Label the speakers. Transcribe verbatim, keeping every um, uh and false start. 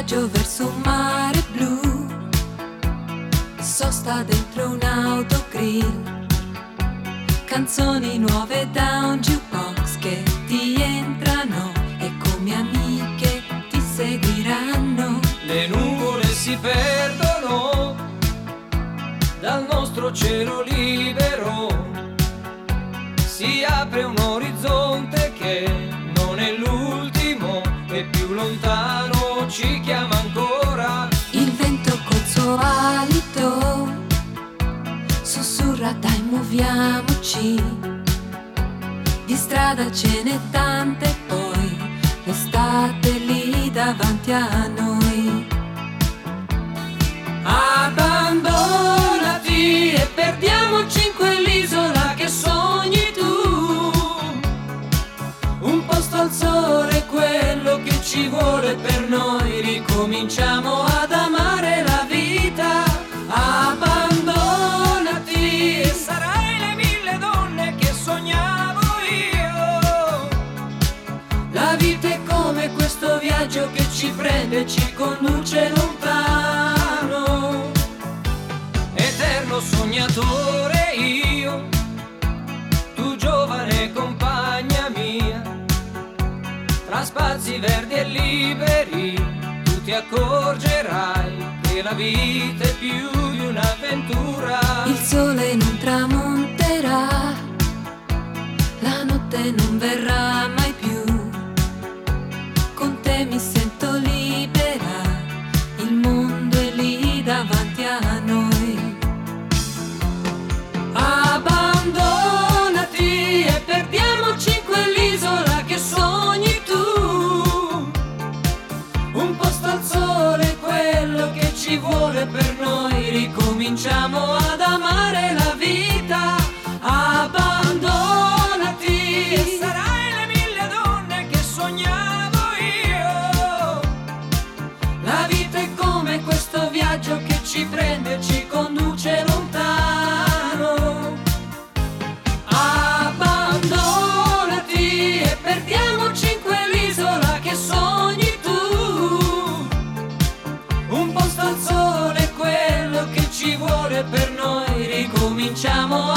Speaker 1: viaggio verso un mare blu, sosta dentro un autogrill, canzoni nuove da un jukebox che ti entrano e come amiche ti seguiranno.
Speaker 2: Le nuvole si perdono dal nostro cielo libero, si apre un orizzonte che non è l'ultimo e più lontano ci chiama ancora.
Speaker 1: Il vento col suo alito sussurra dai muoviamoci, di strada ce n'è tante poi l'estate lì davanti a noi. Abbandonati e perdiamoci in quell'isola che sogni tu, un posto al sole, quello che ci vuole per noi, ricominciamo ad amare la vita. Abbandonati e sarai le mille donne che sognavo io. La vita è come questo viaggio che ci prende e ci conduce lontano.
Speaker 2: Eterno sognatore io, tu giovane compagna mia, tra spazi verdi e liberi tu ti accorgerai che la vita è più di un'avventura.
Speaker 1: Il sole non tramonterà, la notte non verrà mai più, con te mi sento libera, il mondo è lì davanti a noi. Abbandonati e perdiamoci in quell'isola che sogni tu, un posto al sole, quello che ci vuole per noi, ricominciamo ad amare la vita. Abbandonati
Speaker 2: E sarai le mille donne che sognavo io.
Speaker 1: La vita è come questo viaggio che ci prende e ci conduce lontano. Abbandonati e perdiamoci in quell'isola che sogni tu, un posto al sole, quello che ci vuole per noi, ricominciamo